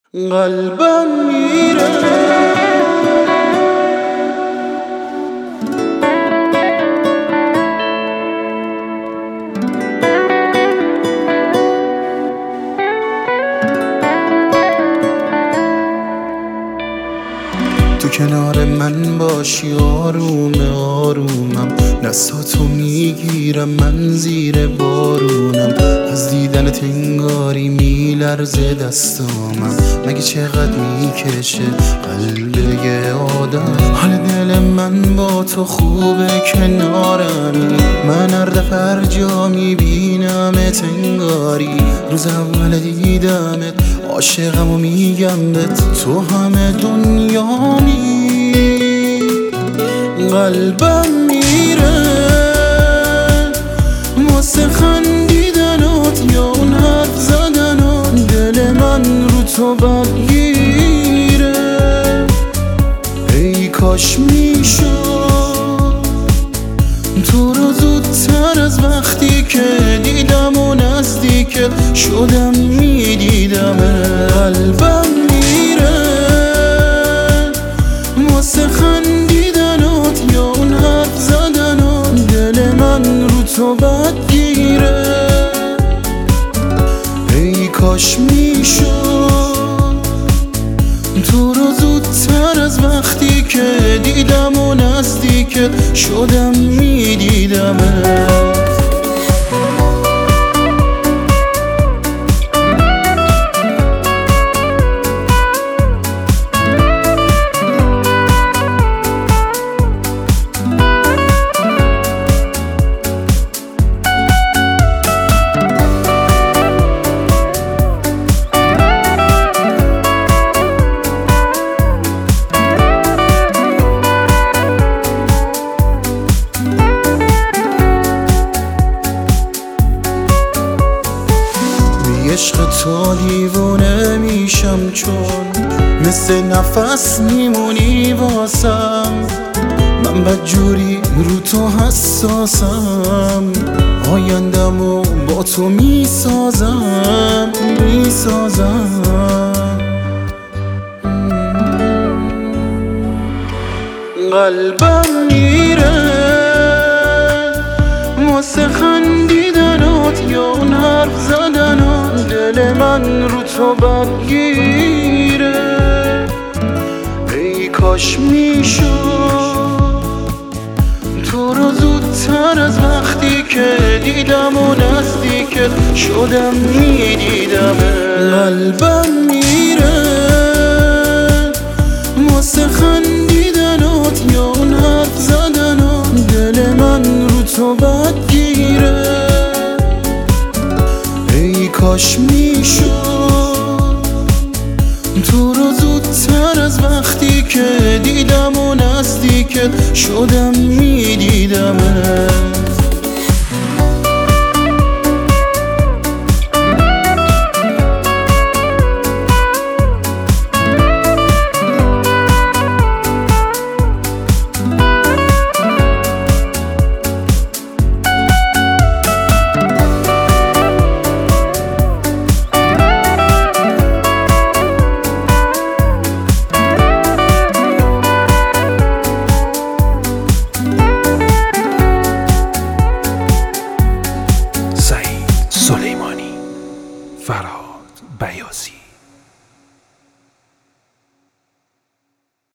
قلبم میره تو کنار من باشی آرومم دستاتو میگیرم من زیر بارونم از دیدنت انگاری میلرزه دستامم مگه چقدر میکشه قلب یه آدم حال دل من با تو خوبه کنارمی من هر دفعه هر جا میبینمت انگاری روز اول دیدمت عاشقم و میگم بهت تو همه دنیانی قلبم میره واسه خندیدنات یا اون حرف زدنات دل من رو تو بدگیره ای کاش میشد تو رو زودتر از وقتی که دیدم و نزدیکت شدم میدیدم قلبم میره واسه خندیدنات یا اون حرف زدنات دل من رو تو بدگیره ای کاش میشد تو رو زودتر از وقتی که دیدم و نزدیکت شدم میدیدم عشق تو دیوونه میشم چون مثل نفس میمونی واسم من بدجوری رو تو حساسم آیندمو با تو میسازم قلبم میره واسه خندیدنات یا اون حرف زدنات دل من رو تو بدگیره ای کاش میشد تو رو زودتر از وقتی که دیدم و نزدیکت شدم میدیدم قلبم میره واسه خندیدنات یا اون حرف زدنات دل من رو تو بدگیره ای کاش میشد تو رو زودتر از وقتی که دیدم و نزدیکت شدم میدیدم